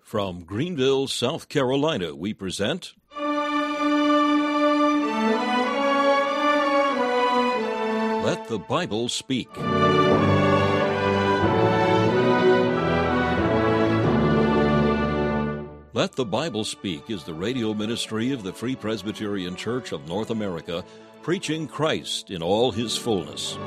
From Greenville, South Carolina, we present Let the Bible Speak. Let the Bible Speak is the radio ministry of the Free Presbyterian Church of North America, preaching Christ in all his fullness.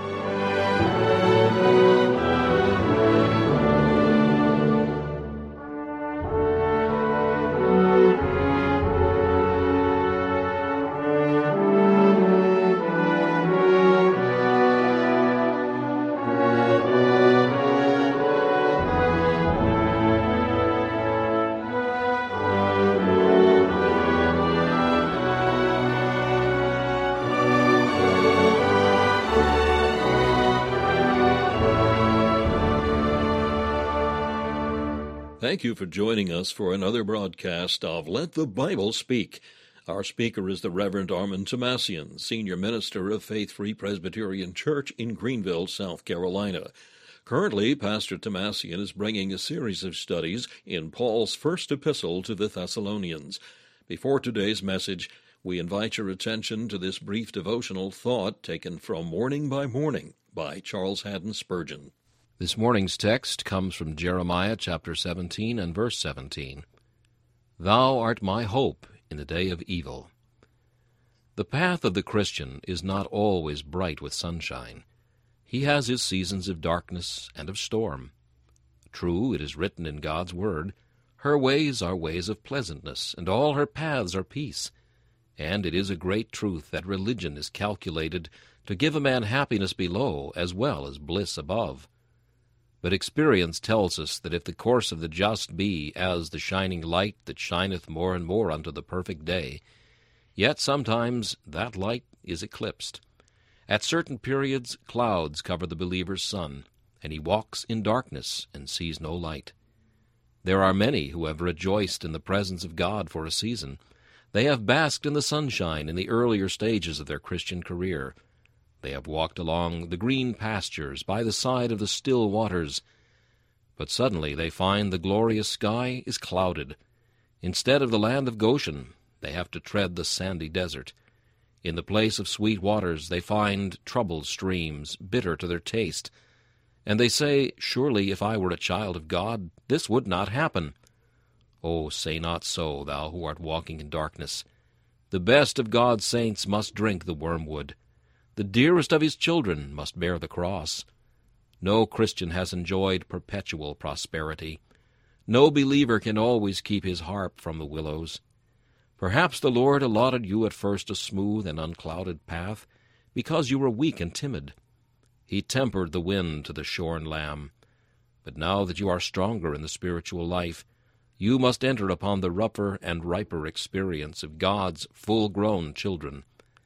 Thank you for joining us for another broadcast of Let the Bible Speak. Our speaker is the Reverend Armand Tomassian, Senior Minister of Faith Free Presbyterian Church in Greenville, South Carolina. Currently, Pastor Tomassian is bringing a series of studies in Paul's first epistle to the Thessalonians. Before today's message, we invite your attention to this brief devotional thought taken from Morning by Morning by Charles Haddon Spurgeon. This morning's text comes from Jeremiah chapter 17 and verse 17. Thou art my hope in the day of evil. The path of the Christian is not always bright with sunshine. He has his seasons of darkness and of storm. True, it is written in God's word, her ways are ways of pleasantness, and all her paths are peace. And it is a great truth that religion is calculated to give a man happiness below as well as bliss above. But experience tells us that if the course of the just be as the shining light that shineth more and more unto the perfect day, yet sometimes that light is eclipsed. At certain periods clouds cover the believer's sun, and he walks in darkness and sees no light. There are many who have rejoiced in the presence of God for a season. They have basked in the sunshine in the earlier stages of their Christian career. They have walked along the green pastures by the side of the still waters. But suddenly they find the glorious sky is clouded. Instead of the land of Goshen, they have to tread the sandy desert. In the place of sweet waters they find troubled streams, bitter to their taste. And they say, surely if I were a child of God, this would not happen. Oh, say not so, thou who art walking in darkness. The best of God's saints must drink the wormwood. The dearest of his children must bear the cross. No Christian has enjoyed perpetual prosperity. No believer can always keep his harp from the willows. Perhaps the Lord allotted you at first a smooth and unclouded path, because you were weak and timid. He tempered the wind to the shorn lamb. But now that you are stronger in the spiritual life, you must enter upon the rougher and riper experience of God's full-grown children.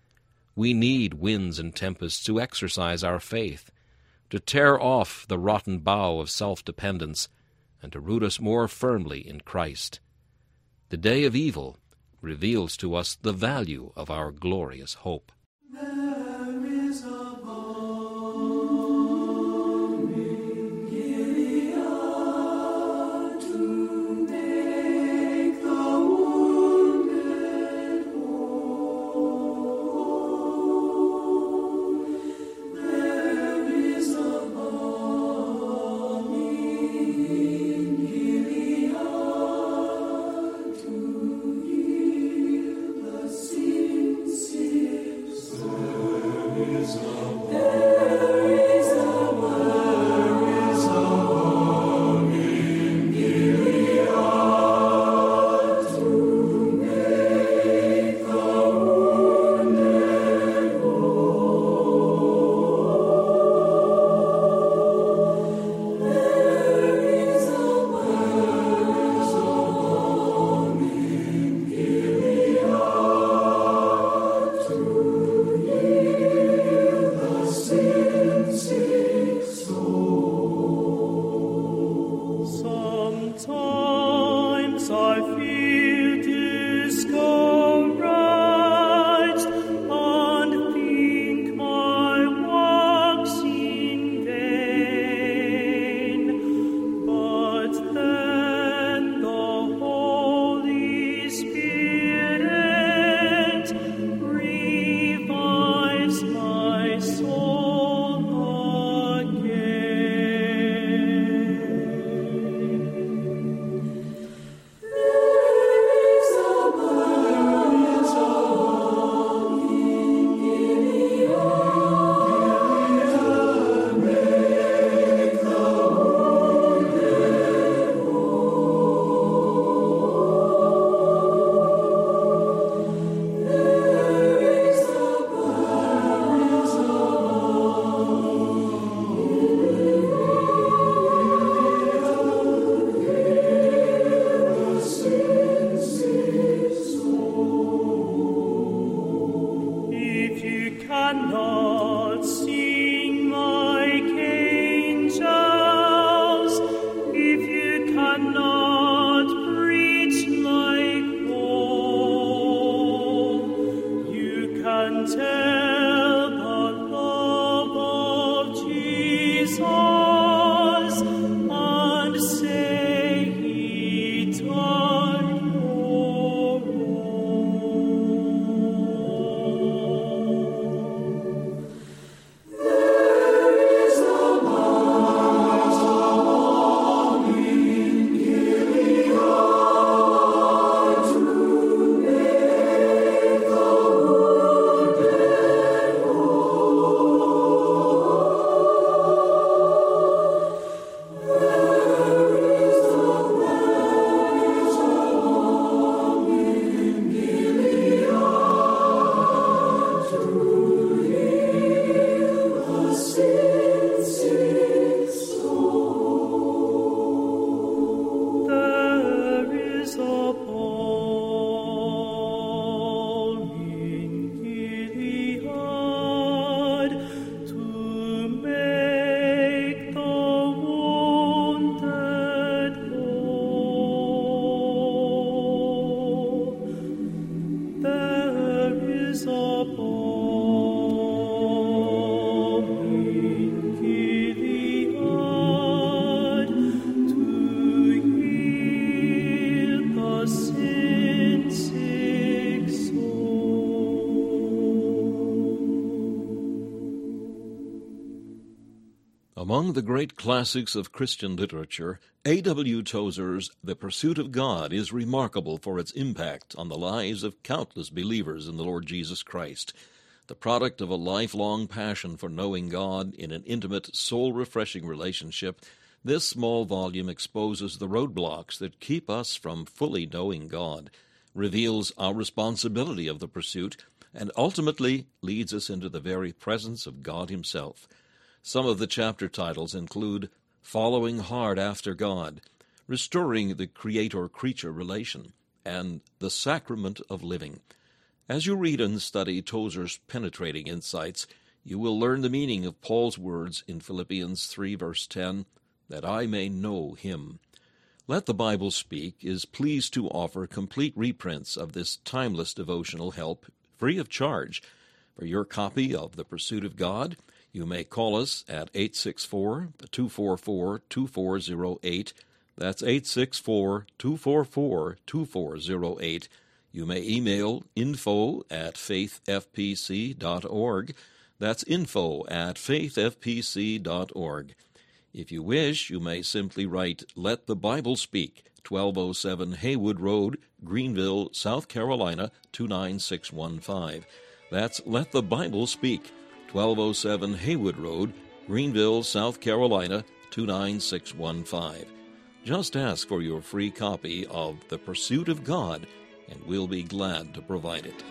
We need winds and tempests to exercise our faith, to tear off the rotten bough of self-dependence, and to root us more firmly in Christ. The day of evil reveals to us the value of our glorious hope. There is a balm in Gilead to make the wounded whole. There is a balm in Gilead to heal the sin-sick Among the great classics of Christian literature, A.W. Tozer's The Pursuit of God is remarkable for its impact on the lives of countless believers in the Lord Jesus Christ. The product of a lifelong passion for knowing God in an intimate, soul-refreshing relationship, this small volume exposes the roadblocks that keep us from fully knowing God, reveals our responsibility of the pursuit, and ultimately leads us into the very presence of God Himself. Some of the chapter titles include Following Hard After God, Restoring the Creator-Creature Relation, and The Sacrament of Living. As you read and study Tozer's penetrating insights, you will learn the meaning of Paul's words in Philippians 3, verse 10, that I may know Him. Let the Bible Speak is pleased to offer complete reprints of this timeless devotional help free of charge. For your copy of The Pursuit of God, you may call us at 864-244-2408. That's 864-244-2408. You may email info@faithfpc.org. That's info@faithfpc.org. If you wish, you may simply write Let the Bible Speak, 1207 Haywood Road, Greenville, South Carolina, 29615. That's Let the Bible Speak, 1207 Haywood Road, Greenville, South Carolina, 29615. Just ask for your free copy of The Pursuit of God, and we'll be glad to provide it.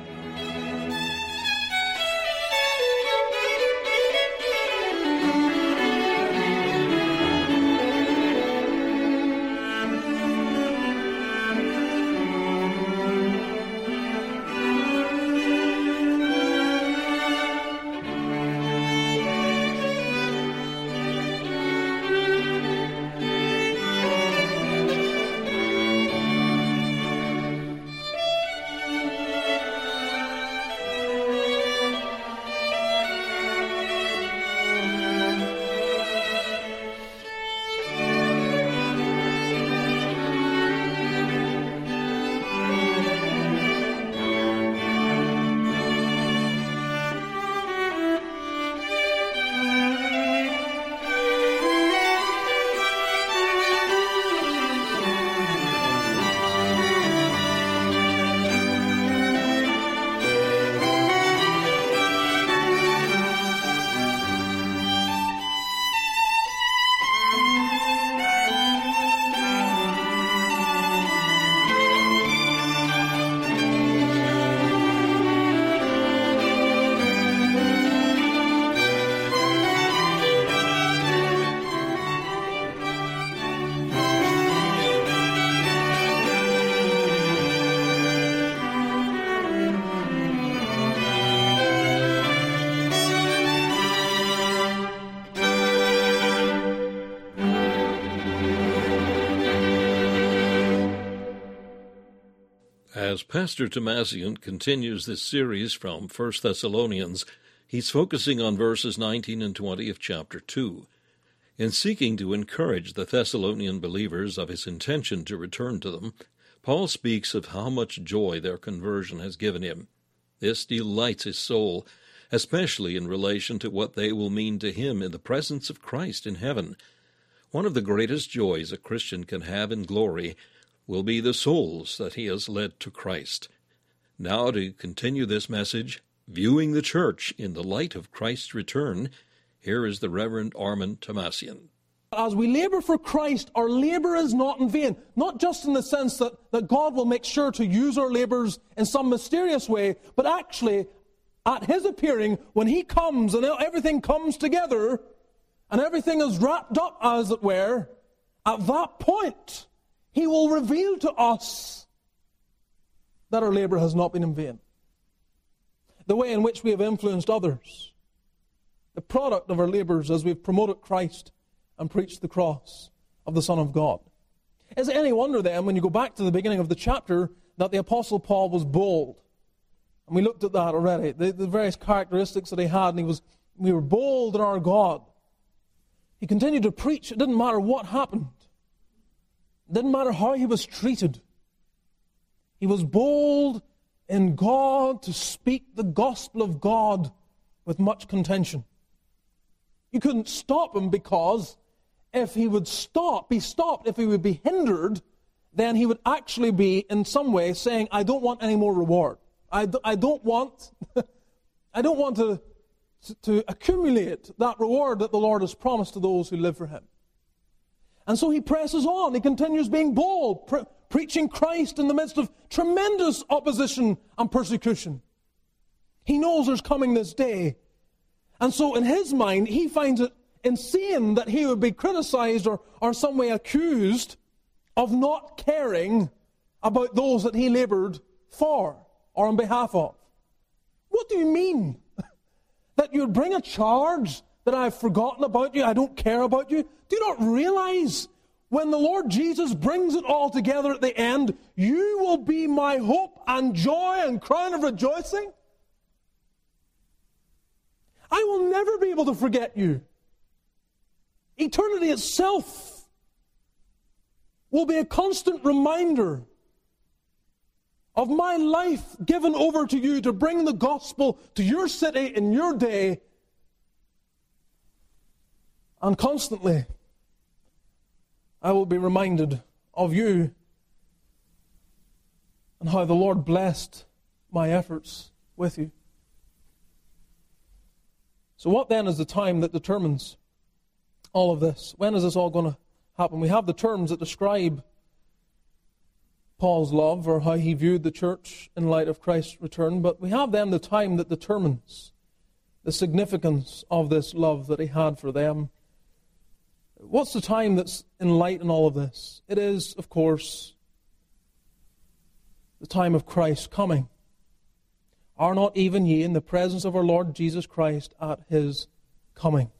As Pastor Tomasian continues this series from 1 Thessalonians, he's focusing on verses 19 and 20 of chapter 2. In seeking to encourage the Thessalonian believers of his intention to return to them, Paul speaks of how much joy their conversion has given him. This delights his soul, especially in relation to what they will mean to him in the presence of Christ in heaven. One of the greatest joys a Christian can have in glory will be the souls that he has led to Christ. Now, to continue this message, viewing the church in the light of Christ's return, here is the Reverend Armand Tomasian. As we labor for Christ, our labor is not in vain. Not just in the sense that God will make sure to use our labors in some mysterious way, but actually, at His appearing, when He comes and everything comes together, and everything is wrapped up, as it were, at that point, He will reveal to us that our labor has not been in vain. The way in which we have influenced others, the product of our labors as we've promoted Christ and preached the cross of the Son of God. Is it any wonder then, when you go back to the beginning of the chapter, that the Apostle Paul was bold? And we looked at that already, the various characteristics that he had, and we were bold in our God. He continued to preach. It didn't matter what happened. It didn't matter how he was treated. He was bold in God to speak the gospel of God with much contention. You couldn't stop him, because if he would be stopped, if he would be hindered, then he would actually be in some way saying, I don't want any more reward. I don't want to accumulate that reward that the Lord has promised to those who live for him. And so he presses on. He continues being bold, preaching Christ in the midst of tremendous opposition and persecution. He knows there's coming this day. And so in his mind, he finds it insane that he would be criticized or some way accused of not caring about those that he labored for or on behalf of. What do you mean? That you would bring a charge that I've forgotten about you, I don't care about you? Do you not realize when the Lord Jesus brings it all together at the end, you will be my hope and joy and crown of rejoicing? I will never be able to forget you. Eternity itself will be a constant reminder of my life given over to you to bring the gospel to your city in your day. And constantly, I will be reminded of you and how the Lord blessed my efforts with you. So what then is the time that determines all of this? When is this all going to happen? We have the terms that describe Paul's love, or how he viewed the church in light of Christ's return, but we have then the time that determines the significance of this love that he had for them. What's the time that's in light in all of this? It is, of course, the time of Christ's coming. Are not even ye in the presence of our Lord Jesus Christ at his coming?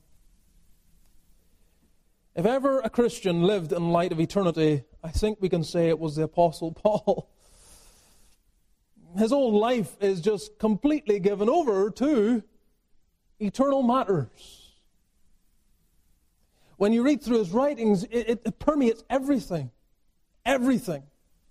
If ever a Christian lived in light of eternity, I think we can say it was the Apostle Paul. His whole life is just completely given over to eternal matters. When you read through his writings, it permeates everything. Everything.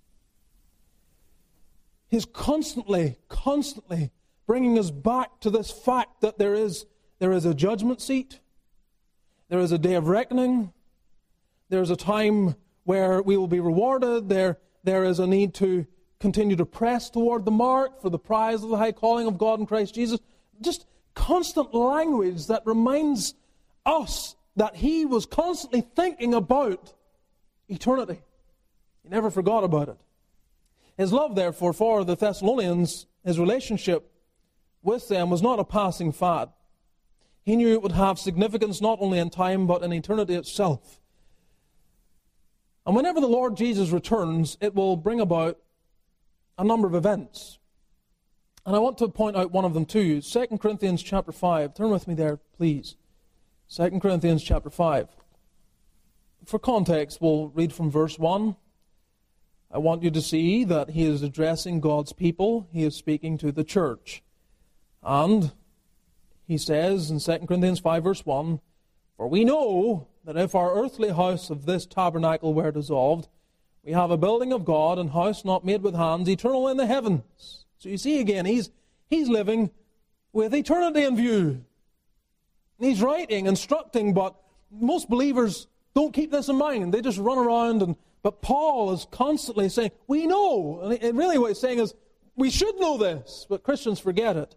He's constantly bringing us back to this fact that there is a judgment seat. There is a day of reckoning. There is a time where we will be rewarded. There is a need to continue to press toward the mark for the prize of the high calling of God in Christ Jesus. Just constant language that reminds us that he was constantly thinking about eternity. He never forgot about it. His love, therefore, for the Thessalonians, his relationship with them was not a passing fad. He knew it would have significance not only in time but in eternity itself. And whenever the Lord Jesus returns, it will bring about a number of events. And I want to point out one of them to you. 2 Corinthians chapter 5. Turn with me there, please. 2 Corinthians chapter 5. For context, we'll read from verse 1. I want you to see that he is addressing God's people. He is speaking to the church. And he says in 2 Corinthians 5 verse 1, For we know that if our earthly house of this tabernacle were dissolved, we have a building of God, and house not made with hands, eternal in the heavens. So you see again, he's living with eternity in view. And he's writing, instructing, but most believers don't keep this in mind. They just run around, but Paul is constantly saying, we know. And really what he's saying is, we should know this, but Christians forget it.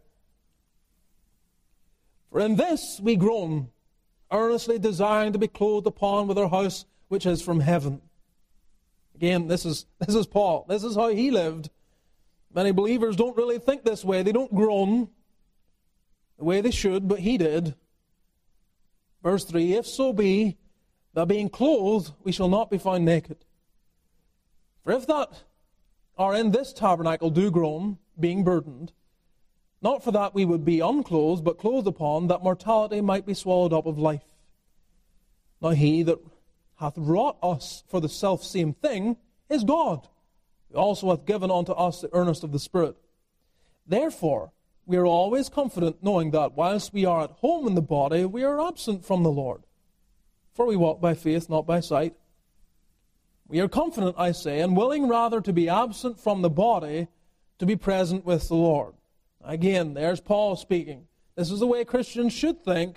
For in this we groan, earnestly desiring to be clothed upon with our house which is from heaven. Again, this is Paul. This is how he lived. Many believers don't really think this way. They don't groan the way they should, but he did. Verse 3, If so be that being clothed we shall not be found naked. For if that are in this tabernacle do groan, being burdened, not for that we would be unclothed, but clothed upon, that mortality might be swallowed up of life. Now he that hath wrought us for the selfsame thing is God, who also hath given unto us the earnest of the Spirit. Therefore we are always confident, knowing that whilst we are at home in the body, we are absent from the Lord. For we walk by faith, not by sight. We are confident, I say, and willing rather to be absent from the body, to be present with the Lord. Again, there's Paul speaking. This is the way Christians should think.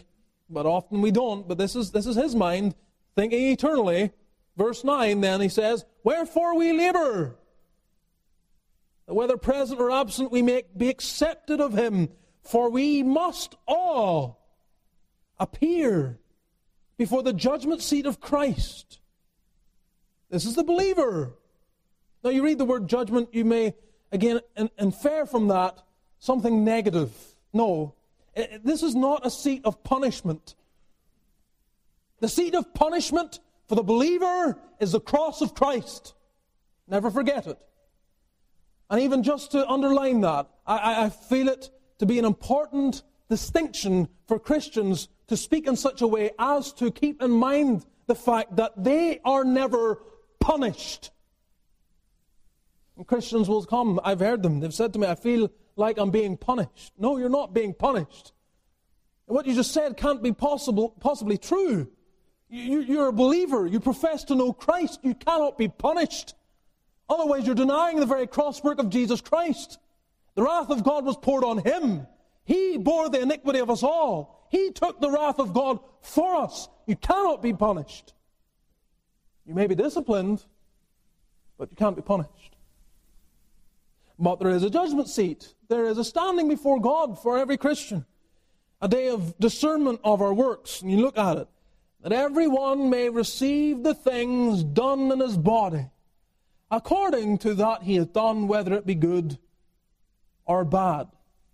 but often we don't. But this is his mind, thinking eternally. Verse 9, then he says, wherefore we labor, that whether present or absent we may be accepted of him. For we must all appear before the judgment seat of Christ. This is the believer. Now you read the word judgment, you may again infer from that something negative. No, this is not a seat of punishment. The seat of punishment for the believer is the cross of Christ. Never forget it. And even just to underline that, I feel it to be an important distinction for Christians to speak in such a way as to keep in mind the fact that they are never punished. And Christians will come, I've heard them, they've said to me, I feel like I'm being punished. No, you're not being punished. And what you just said can't be possibly true. You're a believer, you profess to know Christ, you cannot be punished. Otherwise you're denying the very crosswork of Jesus Christ. The wrath of God was poured on him. He bore the iniquity of us all. He took the wrath of God for us. You cannot be punished. You may be disciplined, but you can't be punished. But there is a judgment seat. There is a standing before God for every Christian. A day of discernment of our works. And you look at it. That everyone may receive the things done in his body, according to that he hath done, whether it be good or bad.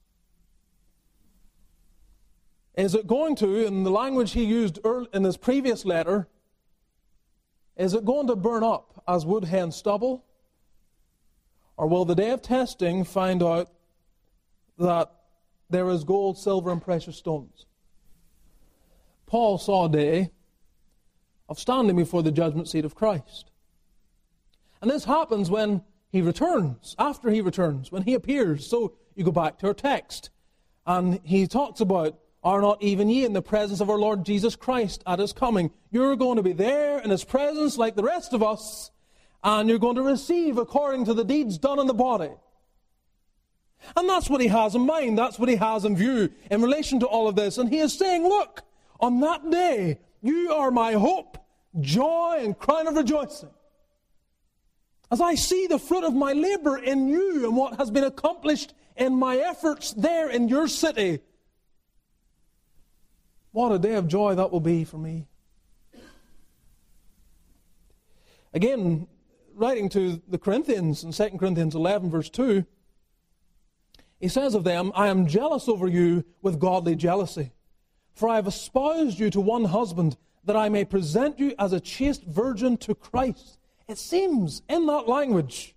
Is it going to, in the language he used in his previous letter, is it going to burn up as wood hen stubble? Or will the day of testing find out that there is gold, silver, and precious stones? Paul saw a day of standing before the judgment seat of Christ. And this happens when he returns, after he returns, when he appears. So you go back to our text, and he talks about, are not even ye in the presence of our Lord Jesus Christ at his coming? You're going to be there in his presence like the rest of us, and you're going to receive according to the deeds done in the body. And that's what he has in mind, that's what he has in view in relation to all of this. And he is saying, look, on that day, you are my hope, joy, and crown of rejoicing. As I see the fruit of my labor in you and what has been accomplished in my efforts there in your city, what a day of joy that will be for me. Again, writing to the Corinthians in 2 Corinthians 11 verse 2, he says of them, I am jealous over you with godly jealousy, for I have espoused you to one husband, that I may present you as a chaste virgin to Christ. It seems in that language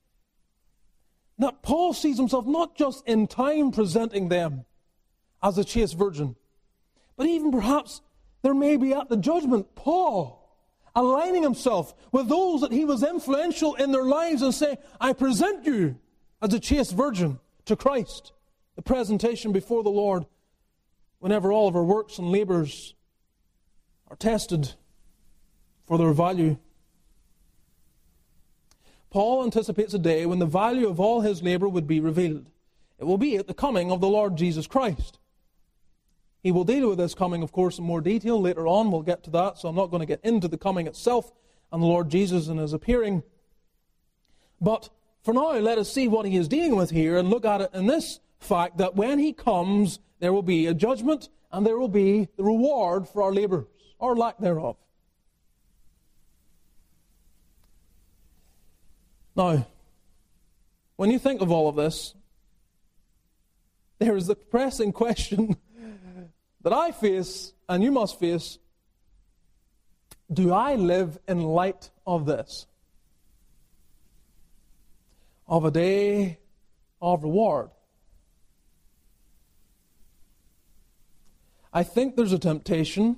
that Paul sees himself not just in time presenting them as a chaste virgin, but even perhaps there may be at the judgment Paul aligning himself with those that he was influential in their lives and saying, I present you as a chaste virgin to Christ. The presentation before the Lord whenever all of our works and labors are tested for their value. Paul anticipates a day when the value of all his labor would be revealed. It will be at the coming of the Lord Jesus Christ. He will deal with this coming, of course, in more detail later on. We'll get to that, so I'm not going to get into the coming itself and the Lord Jesus and his appearing. But for now, let us see what he is dealing with here and look at it in this fact that when he comes, there will be a judgment and there will be the reward for our labors, or lack thereof. Now, when you think of all of this, there is the pressing question that I face, and you must face. Do I live in light of this? Of a day of reward? I think there's a temptation.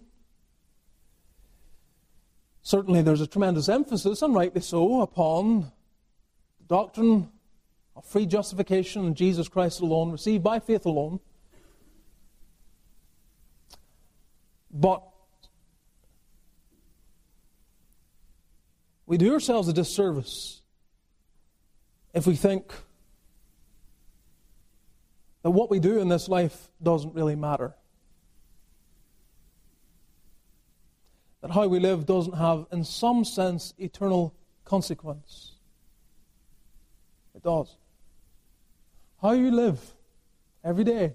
Certainly there's a tremendous emphasis, and rightly so, upon the doctrine of free justification in Jesus Christ alone, received by faith alone. But we do ourselves a disservice if we think that what we do in this life doesn't really matter. that how we live doesn't have, in some sense, eternal consequence. It does. How you live every day.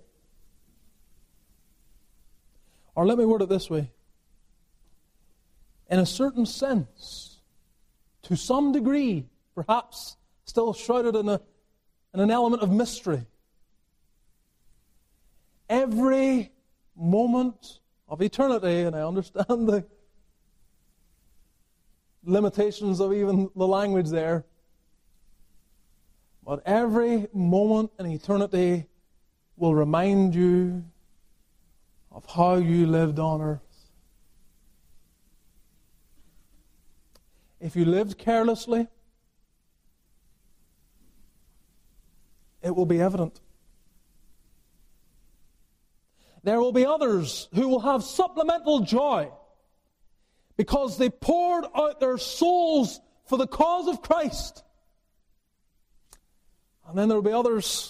Or let me word it this way. In a certain sense, to some degree, perhaps still shrouded in an element of mystery, every moment of eternity, and I understand the limitations of even the language there, but every moment in eternity will remind you of how you lived on earth. If you lived carelessly, it will be evident. There will be others who will have supplemental joy because they poured out their souls for the cause of Christ. And then there will be others,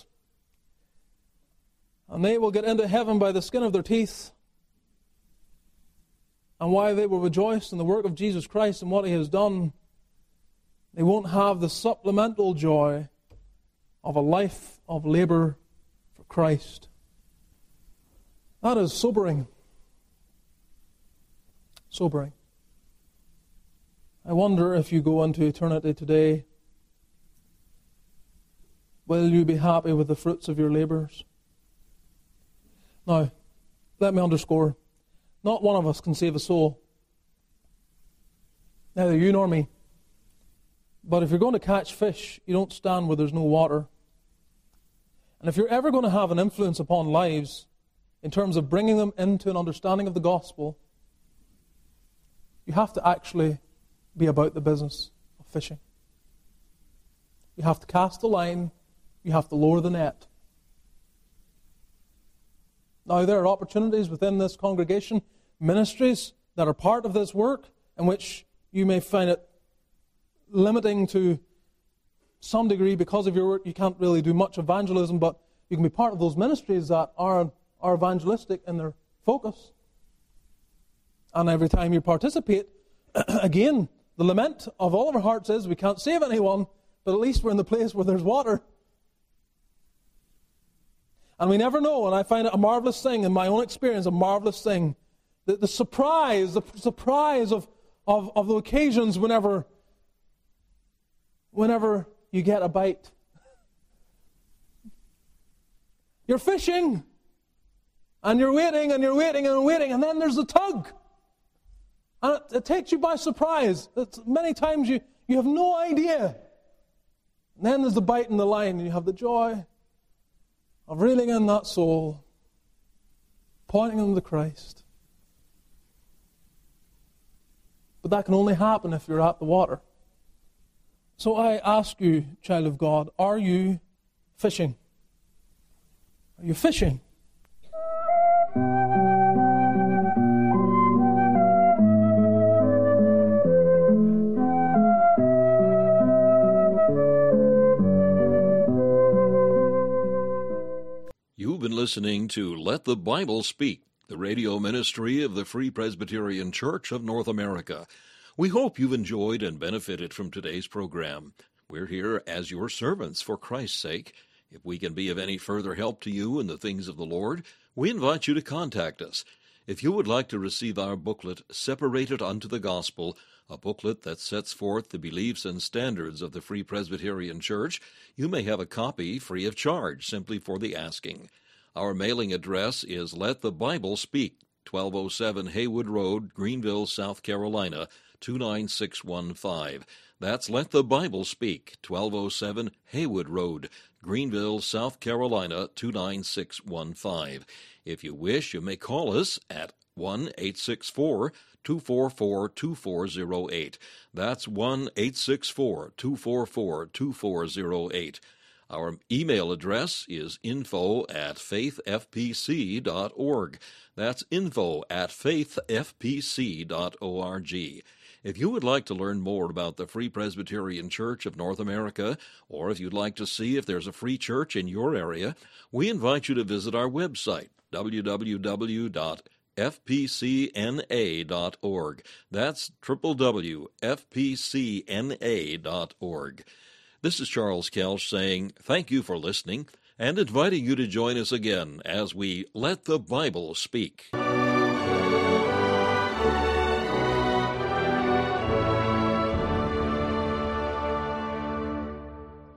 and they will get into heaven by the skin of their teeth. And while they will rejoice in the work of Jesus Christ and what He has done, they won't have the supplemental joy of a life of labor for Christ. That is sobering. Sobering. I wonder if you go into eternity today, will you be happy with the fruits of your labors? Now, let me underscore, not one of us can save a soul. Neither you nor me. But if you're going to catch fish, you don't stand where there's no water. And if you're ever going to have an influence upon lives in terms of bringing them into an understanding of the gospel, you have to actually be about the business of fishing. You have to cast the line. You have to lower the net. Now, there are opportunities within this congregation, ministries that are part of this work, in which you may find it limiting to some degree because of your work. You can't really do much evangelism, but you can be part of those ministries that are evangelistic in their focus. And every time you participate, again, the lament of all of our hearts is we can't save anyone, but at least we're in the place where there's water. And we never know, and I find it a marvelous thing, in my own experience, a marvelous thing, the surprise of the occasions whenever you get a bite. You're fishing, and you're waiting, and you're waiting, and you're waiting, and then there's a tug. And it takes you by surprise. Many times you have no idea. And then there's the bite in the line, and you have the joy of reeling in that soul, pointing them to Christ. But that can only happen if you're at the water. So I ask you, child of God, are you fishing? Are you fishing? You've been listening to Let the Bible Speak, the radio ministry of the Free Presbyterian Church of North America. We hope you've enjoyed and benefited from today's program. We're here as your servants for Christ's sake. If we can be of any further help to you in the things of the Lord, we invite you to contact us. If you would like to receive our booklet, Separated Unto the Gospel, a booklet that sets forth the beliefs and standards of the Free Presbyterian Church, you may have a copy free of charge, simply for the asking. Our mailing address is Let the Bible Speak, 1207 Haywood Road, Greenville, South Carolina, 29615. That's Let the Bible Speak, 1207 Haywood Road, Greenville, South Carolina, 29615. If you wish, you may call us at 1-864-244-2408. That's 1-864-244-2408. Our email address is info@faithfpc.org. That's info@faithfpc.org. If you would like to learn more about the Free Presbyterian Church of North America, or if you'd like to see if there's a free church in your area, we invite you to visit our website, www.fpc.org. www.fpcna.org. That's www.fpcna.org. This is Charles Kelch saying thank you for listening and inviting you to join us again as we Let the Bible Speak.